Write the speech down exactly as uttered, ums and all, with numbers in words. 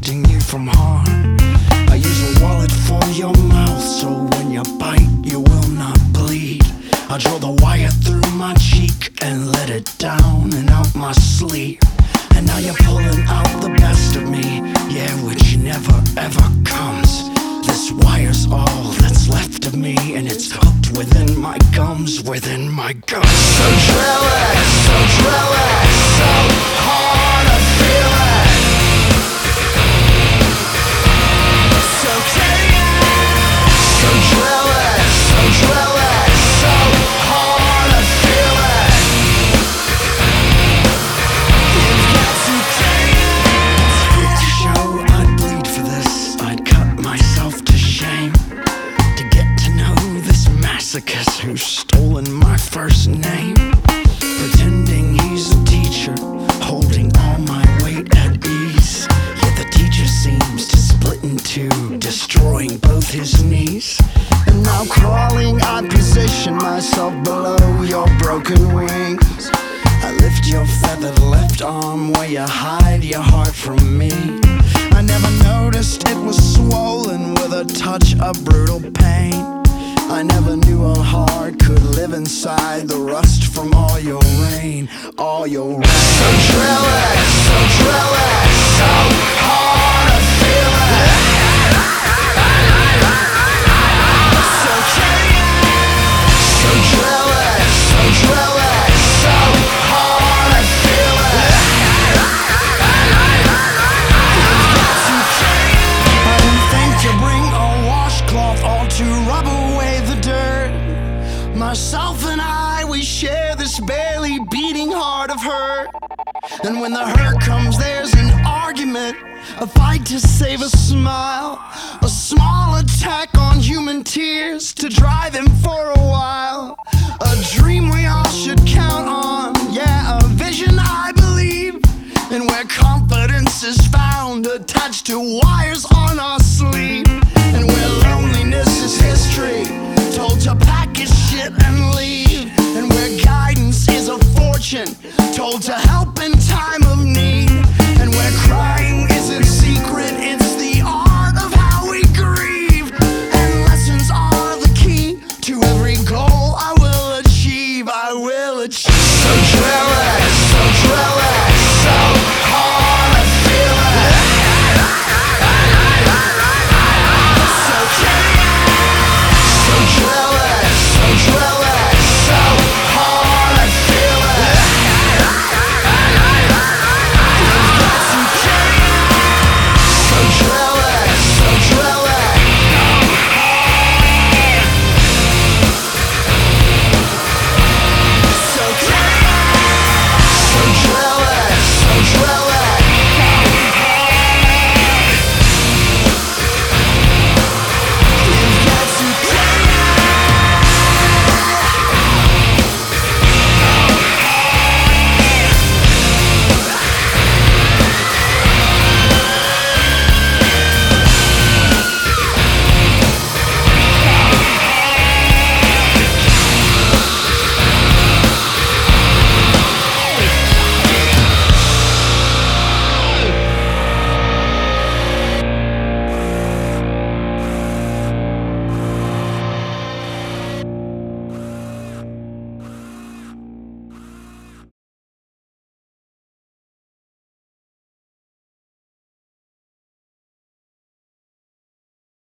protecting you from harm. I use a wallet for your mouth, so when you bite, you will not bleed. I draw the wire through my cheek and let it down and out my sleeve. And now you're pulling out the best of me, yeah, which never ever comes. This wire's all that's left of me, and it's hooked within my gums, within my gums. So drill it, so drill it, so hard to feel it. So take it, so drill it, so drill it, so hard to feel it. You've got to take it. Script to show I'd bleed for this, I'd cut myself to shame to get to know this masochist who's stolen my first name. Pretending he's a teacher, holding all my weight at ease. Yet the teacher seems to split in two, destroying both his knees. And now crawling, I position myself below your broken wings. I lift your feathered left arm where you hide your heart from me. I never noticed it was swollen with a touch of brutal pain. I never knew a heart could live inside the rust from all your rain, all your rain. So drill it, so drill it, so hard to feel it. So take it, so drill it, so drill it, so hard to feel it. You've got to take it. I didn't think to bring a washcloth or to rub away the dirt. Myself and I, we share this barely beating heart of hurt. And when the hurt comes, there's an argument, a fight to save a smile, a small attack on human tears to dry them for a while. A dream we all should count on, yeah, a vision I believe, and where confidence is found attached to wires on our sleeve, and where loneliness is history, told to pack his shit and leave, and where guidance is a fortune, told to help in time of need, and where crying